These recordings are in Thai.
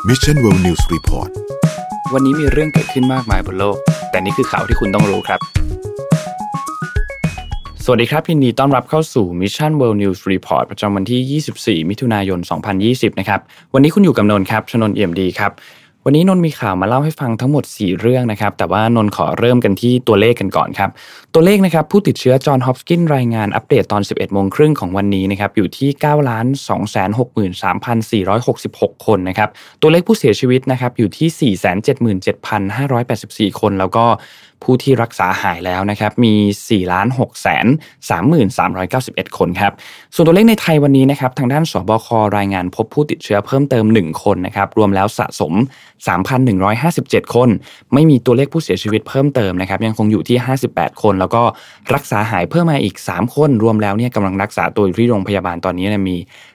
Mission World News Report วันนี้มีเรื่องเกิดขึ้นมากมายบนโลกแต่นี่คือข่าวที่คุณต้องรู้ครับสวัสดีครับยินดีต้อนรับเข้าสู่ Mission World News Report ประจำวันที่24มิถุนายน2020นะครับวันนี้คุณอยู่กับนนท์ครับชนนท์เอี่ยมดีครับวันนี้นนท์มีข่าวมาเล่าให้ฟังทั้งหมด4เรื่องนะครับแต่ว่านนท์ขอเริ่มกันที่ตัวเลขกันก่อนครับตัวเลขนะครับผู้ติดเชื้อจอห์นฮอปกินส์รายงานอัปเดตตอน 11:30 น.ของวันนี้นะครับอยู่ที่ 9,263,466 คนนะครับตัวเลขผู้เสียชีวิตนะครับอยู่ที่ 477,584 คนแล้วก็ผู้ที่รักษาหายแล้วนะครับมี 4,633,391 คนครับส่วนตัวเลขในไทยวันนี้นะครับทางด้านสบครายงานพบผู้ติดเชื้อเพิ่มเติม1คนนะครับรวมแล้วสะสม 3,157 คนไม่มีตัวเลขผู้เสียชีวิตเพิ่มเติมนะครับยังคงอยู่ที่58คนแล้วก็รักษาหายเพิ่มมาอีก3คนรวมแล้วเนี่ยกำลังรักษาตัวอยู่ที่โรงพยาบาลตอนนี้มี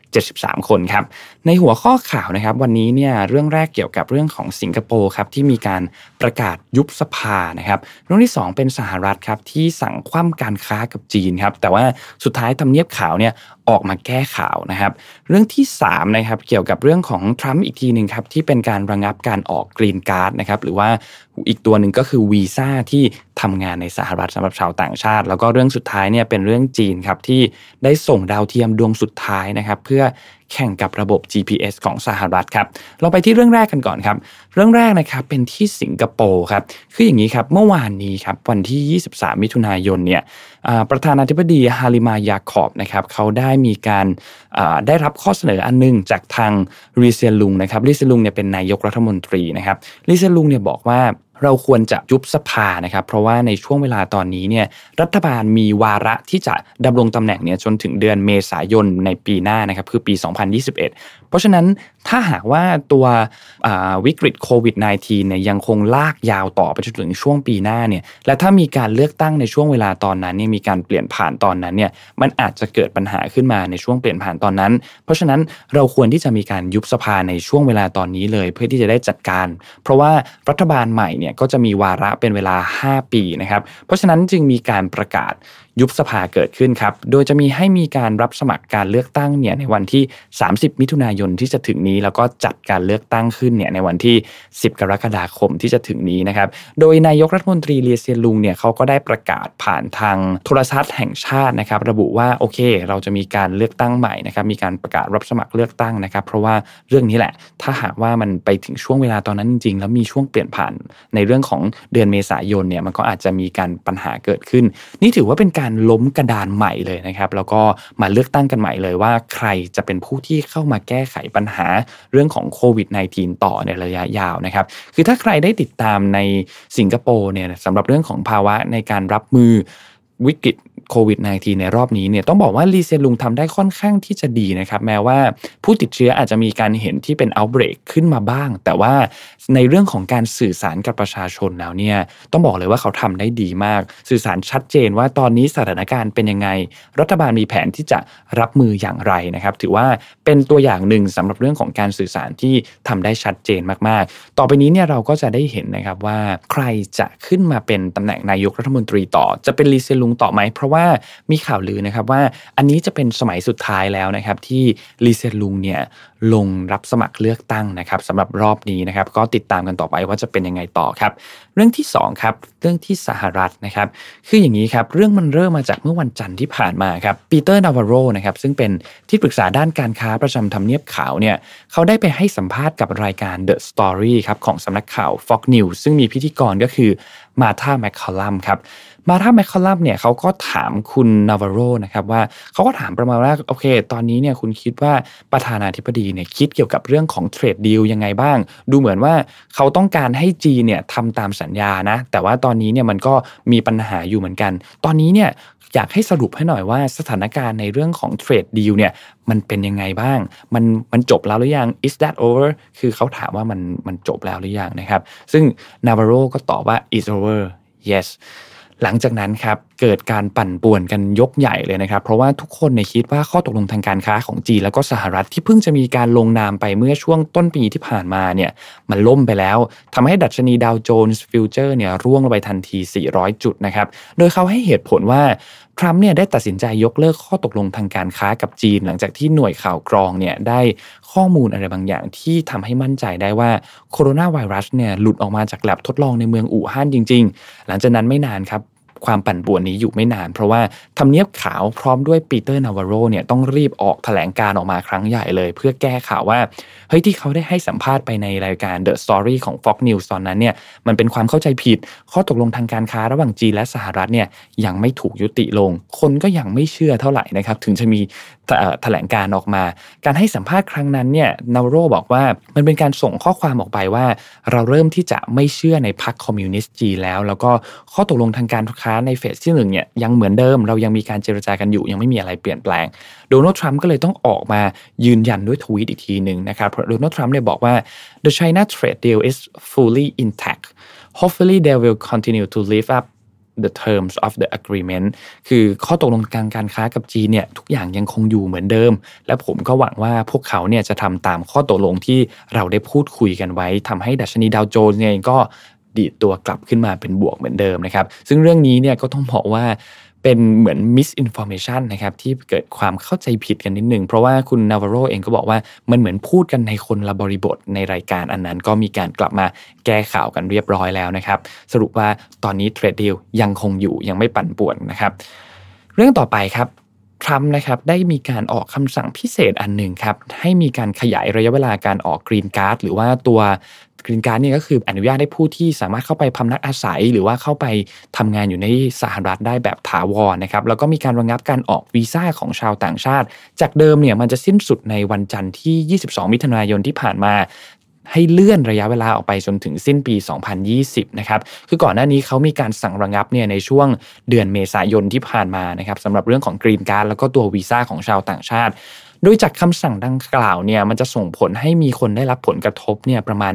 73คนครับในหัวข้อข่าวนะครับวันนี้เนี่ยเรื่องแรกเกี่ยวกับเรื่องของสิงคโปร์ครับที่มีการประกาศยุบสภานะครับเรื่องที่2เป็นสหรัฐครับที่สั่งคว่ำการค้ากับจีนครับแต่ว่าสุดท้ายทำเนียบขาวเนี่ยออกมาแก้ข่าวนะครับเรื่องที่3นะครับเกี่ยวกับเรื่องของทรัมป์อีกทีนึงครับที่เป็นการระงับการออกกรีนการ์ดนะครับหรือว่าอีกตัวนึงก็คือวีซ่าที่ทำงานในสหรัฐสำหรับชาวต่างชาติแล้วก็เรื่องสุดท้ายเนี่ยเป็นเรื่องจีนครับที่ได้ส่งดาวเทียมดวงสุดท้ายนะครับเพื่อแข่งกับระบบ GPS ของสหรัฐครับเราไปที่เรื่องแรกกันก่อนครับเรื่องแรกนะครับเป็นที่สิงคโปร์ครับคืออย่างนี้ครับเมื่อวานนี้ครับวันที่23มิถุนายนเนี่ยประธานาธิบดีฮาลิมายาคอบนะครับเขาได้มีการได้รับข้อเสนออันนึงจากทางรีเซียลุงนะครับรีเซียลุงเนี่ยเป็นนายกรัฐมนตรีนะครับรีเซียลุงเนี่ยบอกว่าเราควรจะยุบสภานะครับเพราะว่าในช่วงเวลาตอนนี้เนี่ยรัฐบาลมีวาระที่จะดำรงตำแหน่งเนี่ยจนถึงเดือนเมษายนในปีหน้านะครับคือปี2021เพราะฉะนั้นถ้าหากว่าตัววิกฤตโควิด -19 เนี่ยยังคงลากยาวต่อไปจนถึงช่วงปีหน้าเนี่ยและถ้ามีการเลือกตั้งในช่วงเวลาตอนนั้นเนี่ยมีการเปลี่ยนผ่านตอนนั้นเนี่ยมันอาจจะเกิดปัญหาขึ้นมาในช่วงเปลี่ยนผ่านตอนนั้นเพราะฉะนั้นเราควรที่จะมีการยุบสภาในช่วงเวลาตอนนี้เลยเพื่อที่จะได้จัดการเพราะว่ารัฐบาลใหม่เนี่ยก็จะมีวาระเป็นเวลา5ปีนะครับเพราะฉะนั้นจึงมีการประกาศยุบสภาเกิดขึ้นครับโดยจะให้มีการรับสมัครการเลือกตั้งเนี่ยในวันที่30มิถุนายนที่จะถึงนี้แล้วก็จัดการเลือกตั้งขึ้นเนี่ยในวันที่10กรกฎาคมที่จะถึงนี้นะครับโดยนายกรัฐมนตรีลีเซียลุงเนี่ยเขาก็ได้ประกาศผ่านทางโทรทัศน์แห่งชาตินะครับระบุว่าโอเคเราจะมีการเลือกตั้งใหม่นะครับมีการประกาศรับสมัครเลือกตั้งนะครับเพราะว่าเรื่องนี้แหละถ้าหากว่ามันไปถึงช่วงเวลาตอนนั้นจริงๆแล้วมีช่วงเปลี่ยนผ่านในเรื่องของเดือนเมษายนเนี่ยมันก็อาจจะมีการปัญหาเกิดขึ้นนี่ถือว่าเป็นการล้มกระดานใหม่เลยนะครับแล้วก็มาเลือกตั้งกันใหม่เลยว่าใครจะเป็นผู้ที่เข้ามาแก้ไขปัญหาเรื่องของโควิด -19 ต่อในระยะยาวนะครับคือถ้าใครได้ติดตามในสิงคโปร์เนี่ยสำหรับเรื่องของภาวะในการรับมือวิกฤตโควิด -19 ในรอบนี้เนี่ยต้องบอกว่าลีเซียลุงทำได้ค่อนข้างที่จะดีนะครับแม้ว่าผู้ติดเชื้ออาจจะมีการเห็นที่เป็น outbreak ขึ้นมาบ้างแต่ว่าในเรื่องของการสื่อสารกับประชาชนแล้วเนี่ยต้องบอกเลยว่าเขาทำได้ดีมากสื่อสารชัดเจนว่าตอนนี้สถานการณ์เป็นยังไงรัฐบาลมีแผนที่จะรับมืออย่างไรนะครับถือว่าเป็นตัวอย่างหนึ่งสำหรับเรื่องของการสื่อสารที่ทำได้ชัดเจนมากๆต่อไปนี้เนี่ยเราก็จะได้เห็นนะครับว่าใครจะขึ้นมาเป็นตำแหน่งนายกรัฐมนตรีต่อจะเป็นลีเซียลุงต่อไหมเพราะว่ามีข่าวลือนะครับว่าอันนี้จะเป็นสมัยสุดท้ายแล้วนะครับที่ลีเซียลุงเนี่ยลงรับสมัครเลือกตั้งนะครับสำหรับรอบนี้นะครับก็ติดตามกันต่อไปว่าจะเป็นยังไงต่อครับเรื่องที่2ครับเรื่องที่สหรัฐนะครับคืออย่างนี้ครับเรื่องมันเริ่มมาจากเมื่อวันจันทร์ที่ผ่านมาครับปีเตอร์นาวาโรนะครับซึ่งเป็นที่ปรึกษาด้านการค้าประจำทำเนียบขาวเนี่ยเขาได้ไปให้สัมภาษณ์กับรายการ The Story ครับของสำนักข่าว Fox News ซึ่งมีพิธีกรก็คือมาธาแมคคอลัมครับมาธาแมคคอลัมเนี่ยเขาก็ถามคุณนาวาโรนะครับว่าเขาก็ถามประมาณว่าโอเคตอนนี้เนี่ยคุณคิดว่าประธานาธิบดีเนี่ยคิดเกี่ยวกับเรื่องของเทรดดีลยังไงบ้างดูเหมือนว่าเขาต้องการให้จีนเนี่ยทำตามสัญญานะแต่ว่าตอนนี้เนี่ยมันก็มีปัญหาอยู่เหมือนกันตอนนี้เนี่ยอยากให้สรุปให้หน่อยว่าสถานการณ์ในเรื่องของเทรดดีลเนี่ยมันเป็นยังไงบ้างมันจบแล้วหรือยัง is that over คือเขาถามว่ามันจบแล้วหรือยังนะครับซึ่งนาวาโรก็ตอบว่า is over yes หลังจากนั้นครับเกิดการปั่นป่วนกันยกใหญ่เลยนะครับเพราะว่าทุกคนคิดว่าข้อตกลงทางการค้าของจีนแล้วก็สหรัฐที่เพิ่งจะมีการลงนามไปเมื่อช่วงต้นปีที่ผ่านมาเนี่ยมันล่มไปแล้วทำให้ดัชนีดาวโจนส์ฟิวเจอร์เนี่ยร่วงลงไปทันที400จุดนะครับโดยเขาให้เหตุผลว่าทรัมป์เนี่ยได้ตัดสินใจยกเลิกข้อตกลงทางการค้ากับจีนหลังจากที่หน่วยข่าวกรองเนี่ยได้ข้อมูลอะไรบางอย่างที่ทำให้มั่นใจได้ว่าโคโรนาไวรัสเนี่ยหลุดออกมาจากแลบทดลองในเมืองอู่ฮั่นจริงๆหลังจากนั้นไม่นานครับความปั่นป่วนนี้อยู่ไม่นานเพราะว่าทำเนียบขาวพร้อมด้วยปีเตอร์นาวาโรเนี่ยต้องรีบออกแถลงการออกมาครั้งใหญ่เลยเพื่อแก้ข่าวว่าเฮ้ยที่เขาได้ให้สัมภาษณ์ไปในรายการ The Story ของ Fox News ตอนนั้นเนี่ยมันเป็นความเข้าใจผิดข้อตกลงทางการค้าระหว่างจีนและสหรัฐเนี่ยยังไม่ถูกยุติลงคนก็ยังไม่เชื่อเท่าไหร่นะครับถึงจะมีแถลงการออกมาการให้สัมภาษณ์ครั้งนั้นเนี่ยนาวาโรบอกว่ามันเป็นการส่งข้อความออกไปว่าเราเริ่มที่จะไม่เชื่อในพรรคคอมมิวนิสต์จีนแล้วก็ข้อตกลงทางการค้าในเฟสที่1เนี่ยยังเหมือนเดิมเรายังมีการเจรจากันอยู่ยังไม่มีอะไรเปลี่ยนแปลงโดนัลด์ทรัมป์ก็เลยต้องออกมายืนยันด้วยทวีตอีกทีนึงนะครับโดนัลด์ทรัมป์เนี่ยบอกว่า The China trade deal is fully intact hopefully they will continue to live up the terms of the agreement คือข้อตกลงการค้ากับจีนเนี่ยทุกอย่างยังคงอยู่เหมือนเดิมและผมก็หวังว่าพวกเขาเนี่ยจะทำตามข้อตกลงที่เราได้พูดคุยกันไว้ทำให้ดัชนีดาวโจนส์เนี่ยก็ดีดตัวกลับขึ้นมาเป็นบวกเหมือนเดิมนะครับซึ่งเรื่องนี้เนี่ยก็ต้องบอกว่าเป็นเหมือน misinformation นะครับที่เกิดความเข้าใจผิดกันนิดนึงเพราะว่าคุณนาวาโรเองก็บอกว่ามันเหมือนพูดกันในคนละบริบทในรายการอันนั้นก็มีการกลับมาแก้ข่าวกันเรียบร้อยแล้วนะครับสรุปว่าตอนนี้เทรดดีลยังคงอยู่ยังไม่ปั่นป่วนนะครับเรื่องต่อไปครับทรัมป์นะครับได้มีการออกคำสั่งพิเศษอันหนึ่งครับให้มีการขยายระยะเวลาการออกกรีนการ์ดหรือว่าตัวกรีนการ์ดนี่ก็คืออนุญาตให้ผู้ที่สามารถเข้าไปพำนักอาศัยหรือว่าเข้าไปทำงานอยู่ในสหรัฐได้แบบถาวรนะครับแล้วก็มีการระงับการออกวีซ่าของชาวต่างชาติจากเดิมเนี่ยมันจะสิ้นสุดในวันจันทร์ที่22มิถุนายนที่ผ่านมาให้เลื่อนระยะเวลาออกไปจนถึงสิ้นปี2020นะครับคือก่อนหน้านี้เขามีการสั่งระงับเนี่ยในช่วงเดือนเมษายนที่ผ่านมานะครับสำหรับเรื่องของกรีนการ์ดแล้วก็ตัววีซ่าของชาวต่างชาติโดยจากคำสั่งดังกล่าวเนี่ยมันจะส่งผลให้มีคนได้รับผลกระทบเนี่ยประมาณ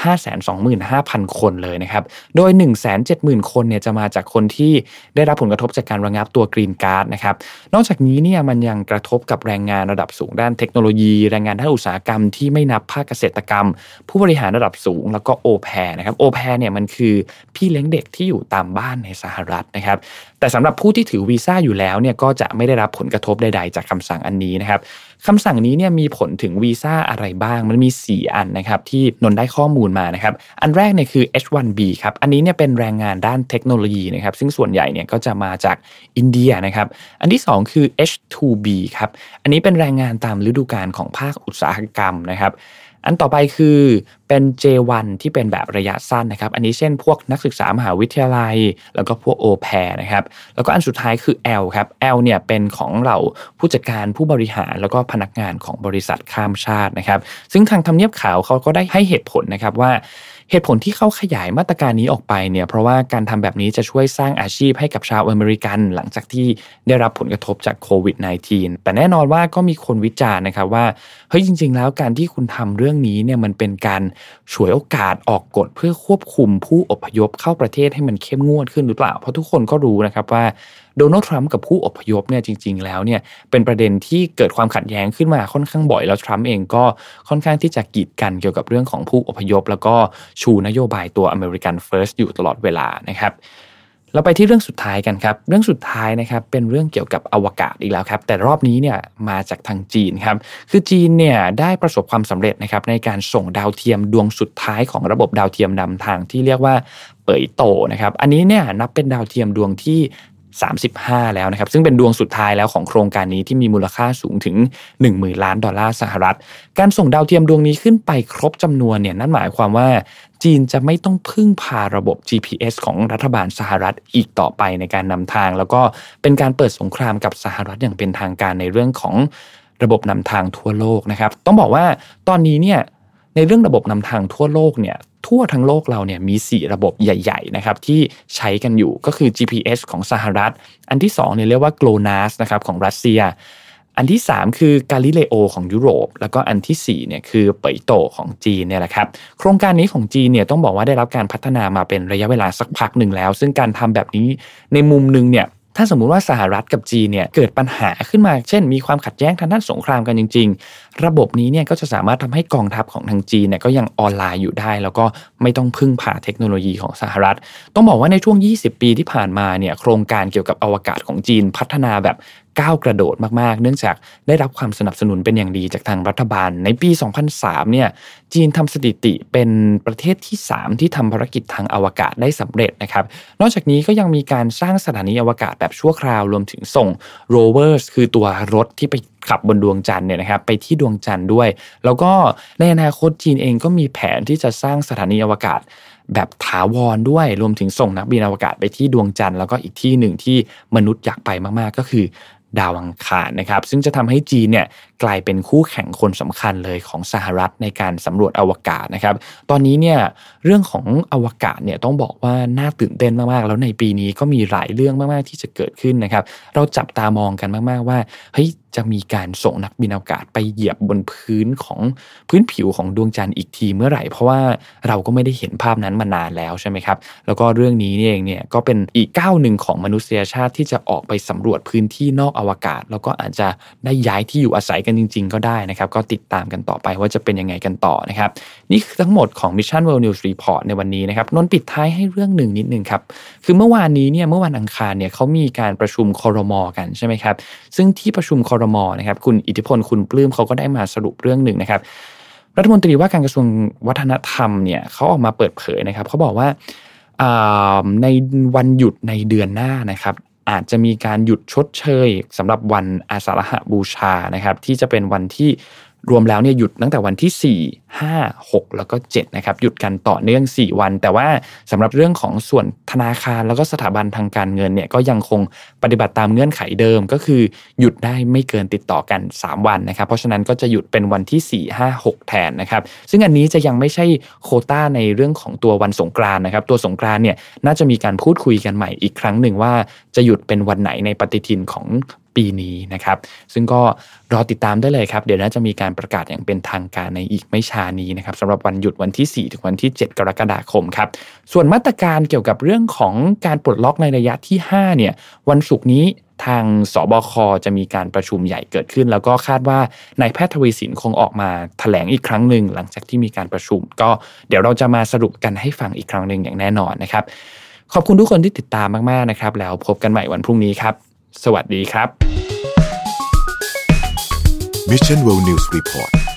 525,000 คนเลยนะครับโดย 170,000 คนเนี่ยจะมาจากคนที่ได้รับผลกระทบจากการระงับตัวกรีนการ์ดนะครับนอกจากนี้เนี่ยมันยังกระทบกับแรงงานระดับสูงด้านเทคโนโลยีแรงงานด้านอุตสาหกรรมที่ไม่นับภาคเกษตรกรรมผู้บริหารระดับสูงแล้วก็โอแพร์นะครับโอแพร์เนี่ยมันคือพี่เลี้ยงเด็กที่อยู่ตามบ้านในสหรัฐนะครับแต่สำหรับผู้ที่ถือวีซ่าอยู่แล้วเนี่ยก็จะไม่ได้รับผลกระทบใดๆจากคำสั่งอันนี้นะครับคำสั่งนี้เนี่ยมีผลถึงวีซ่าอะไรบ้างมันมี4อันนะครับที่นนได้ข้อมูลมานะครับอันแรกเนี่ยคือ H1B ครับอันนี้เนี่ยเป็นแรงงานด้านเทคโนโลยีนะครับซึ่งส่วนใหญ่เนี่ยก็จะมาจากอินเดียนะครับอันที่2คือ H2B ครับอันนี้เป็นแรงงานตามฤดูกาลของภาคอุตสาหกรรมนะครับอันต่อไปคือเป็น J1 ที่เป็นแบบระยะสั้นนะครับอันนี้เช่นพวกนักศึกษามหาวิทยาลัยแล้วก็พวกโอแพร์นะครับแล้วก็อันสุดท้ายคือ L ครับ L เนี่ยเป็นของเหล่าผู้จัดการผู้บริหารแล้วก็พนักงานของบริษัทข้ามชาตินะครับซึ่งทางทำเนียบขาวเขาก็ได้ให้เหตุผลนะครับว่าเหตุผลที่เขาขยายมาตรการนี้ออกไปเนี่ยเพราะว่าการทำแบบนี้จะช่วยสร้างอาชีพให้กับชาวอเมริกันหลังจากที่ได้รับผลกระทบจากโควิด -19 แต่แน่นอนว่าก็มีคนวิจารณ์นะครับว่าเฮ้ยจริงๆแล้วการที่คุณทำเรื่องนี้เนี่ยมันเป็นการฉวยโอกาสออกกฎเพื่อควบคุมผู้อพยพเข้าประเทศให้มันเข้มงวดขึ้นหรือเปล่าเพราะทุกคนก็รู้นะครับว่าโดนัลด์ทรัมป์กับผู้อพยพเนี่ยจริงๆแล้วเนี่ยเป็นประเด็นที่เกิดความขัดแย้งขึ้นมาค่อนข้างบ่อยแล้วทรัมป์เองก็ค่อนข้างที่จะกีดกันเกี่ยวกับเรื่องของผู้อพยพแล้วก็ชูนโยบายตัว American First อยู่ตลอดเวลานะครับเราไปที่เรื่องสุดท้ายกันครับเรื่องสุดท้ายนะครับเป็นเรื่องเกี่ยวกับอวกาศอีกแล้วครับแต่รอบนี้เนี่ยมาจากทางจีนครับคือจีนเนี่ยได้ประสบความสำเร็จนะครับในการส่งดาวเทียมดวงสุดท้ายของระบบดาวเทียมนำทางที่เรียกว่าเป๋ยโตนะครับอันนี้เนี่ยนับเป็นดาวเทียมดวงที่35แล้วนะครับซึ่งเป็นดวงสุดท้ายแล้วของโครงการนี้ที่มีมูลค่าสูงถึง 10,000 ล้านดอลลาร์สหรัฐการส่งดาวเทียมดวงนี้ขึ้นไปครบจำนวนเนี่ยนั่นหมายความว่าจีนจะไม่ต้องพึ่งพาระบบ GPS ของรัฐบาลสหรัฐอีกต่อไปในการนำทางแล้วก็เป็นการเปิดสงครามกับสหรัฐอย่างเป็นทางการในเรื่องของระบบนำทางทั่วโลกนะครับต้องบอกว่าตอนนี้เนี่ยในเรื่องระบบนำทางทั่วโลกเนี่ยทั่วทั้งโลกเราเนี่ยมี4ระบบใหญ่ๆนะครับที่ใช้กันอยู่ก็คือ GPS ของสหรัฐอันที่2เนี่ยเรียกว่า GLONASS นะครับของรัสเซียอันที่3คือ Galileo ของยุโรปแล้วก็อันที่4เนี่ยคือเป๋ยโตของจีนเนี่ยแหละครับโครงการนี้ของจีนเนี่ยต้องบอกว่าได้รับการพัฒนามาเป็นระยะเวลาสักพักหนึ่งแล้วซึ่งการทำแบบนี้ในมุมนึงเนี่ยถ้ถ้าสมมุติว่าสหรัฐกับจีนเนี่ยเกิดปัญหาขึ้นมาเช่นมีความขัดแย้งทางด้านสงครามกันจริงๆระบบนี้เนี่ยก็จะสามารถทำให้กองทัพของทางจีนเนี่ยก็ยังออนไลน์อยู่ได้แล้วก็ไม่ต้องพึ่งพาเทคโนโลยีของสหรัฐต้องบอกว่าในช่วง20 ปีที่ผ่านมาเนี่ยโครงการเกี่ยวกับอวกาศของจีนพัฒนาแบบก้าวกระโดดมากๆเนื่องจากได้รับความสนับสนุนเป็นอย่างดีจากทางรัฐบาลในปี 2003 เนี่ยจีนทำสถิติเป็นประเทศที่ 3 ที่ทำภารกิจทางอวกาศได้สำเร็จนะครับนอกจากนี้ก็ยังมีการสร้างสถานีอวกาศแบบชั่วคราวรวมถึงส่งโรเวอร์สคือตัวรถที่ไปขับบนดวงจันทร์เนี่ยนะครับไปที่ดวงจันทร์ด้วยแล้วก็ในอนาคตจีนเองก็มีแผนที่จะสร้างสถานีอวกาศแบบถาวรด้วยรวมถึงส่งนักบินอวกาศไปที่ดวงจันทร์แล้วก็อีกที่หนึ่งที่มนุษย์อยากไปมากๆก็คือดาวอังคารนะครับซึ่งจะทำให้จีนเนี่ยกลายเป็นคู่แข่งคนสำคัญเลยของสหรัฐในการสำรวจอวกาศนะครับตอนนี้เนี่ยเรื่องของอวกาศเนี่ยต้องบอกว่าน่าตื่นเต้นมากๆแล้วในปีนี้ก็มีหลายเรื่องมากๆที่จะเกิดขึ้นนะครับเราจับตามองกันมากๆว่าเฮ้ยจะมีการส่งนักบินอวกาศไปเหยียบบนพื้นผิวของดวงจันทร์อีกทีเมื่อไหร่เพราะว่าเราก็ไม่ได้เห็นภาพนั้นมานานแล้วใช่ไหมครับแล้วก็เรื่องนี้เองเนี่ยก็เป็นอีกก้าวหนึ่งของมนุษยชาติที่จะออกไปสำรวจพื้นที่นอกอวกาศแล้วก็อาจจะได้ย้ายที่อยู่อาศัยกันจริงๆก็ได้นะครับก็ติดตามกันต่อไปว่าจะเป็นยังไงกันต่อนะครับนี่คือทั้งหมดของ Mission World News Report ในวันนี้นะครับนนท์ปิดท้ายให้เรื่องหนึ่งนิดนึงครับคือเมื่อวานวันอังคารเนี่ยเขามีการประชุมครม.กันใช่ไหมครับซึ่งที่ประชุมครม.นะครับคุณอิทธิพลคุณปลื้มเขาก็ได้มาสรุปเรื่องหนึ่งนะครับรัฐมนตรีว่าการกระทรวงวัฒนธรรมเนี่ยเขาออกมาเปิดเผยนะครับเขาบอกว่าในวันหยุดในเดือนหน้านะครับอาจจะมีการหยุดชดเชยสำหรับวันอาสาฬหบูชานะครับที่จะเป็นวันที่รวมแล้วเนี่ยหยุดตั้งแต่วันที่4 5 6แล้วก็7นะครับหยุดกันต่อเนื่อง4วันแต่ว่าสำหรับเรื่องของส่วนธนาคารแล้วก็สถาบันทางการเงินเนี่ยก็ยังคงปฏิบัติตามเงื่อนไขเดิมก็คือหยุดได้ไม่เกินติดต่อกัน3วันนะครับเพราะฉะนั้นก็จะหยุดเป็นวันที่4 5 6แทนนะครับซึ่งอันนี้จะยังไม่ใช่โควต้าในเรื่องของตัววันสงกรานต์นะครับตัวสงกรานต์เนี่ยน่าจะมีการพูดคุยกันใหม่อีกครั้งหนึ่งว่าจะหยุดเป็นวันไหนในปฏิทินของปีนี้นะครับซึ่งก็รอติดตามได้เลยครับเดี๋ยวน่าจะมีการประกาศอย่างเป็นทางการในอีกไม่ช้านี้นะครับสำหรับวันหยุดวันที่4ถึงวันที่7กรกฎาคมครับส่วนมาตรการเกี่ยวกับเรื่องของการปลดล็อกในระยะที่5เนี่ยวันศุกร์นี้ทางสบคจะมีการประชุมใหญ่เกิดขึ้นแล้วก็คาดว่านายแพทย์ทวีสินคงออกมาแถลงอีกครั้งหนึ่งหลังจากที่มีการประชุมก็เดี๋ยวเราจะมาสรุปกันให้ฟังอีกครั้งหนึ่งอย่างแน่นอนนะครับขอบคุณทุกคนที่ติดตามมากๆนะครับแล้วพบกันใหม่วันพรุ่งนี้ครับสวัสดีครับ Mission World News Report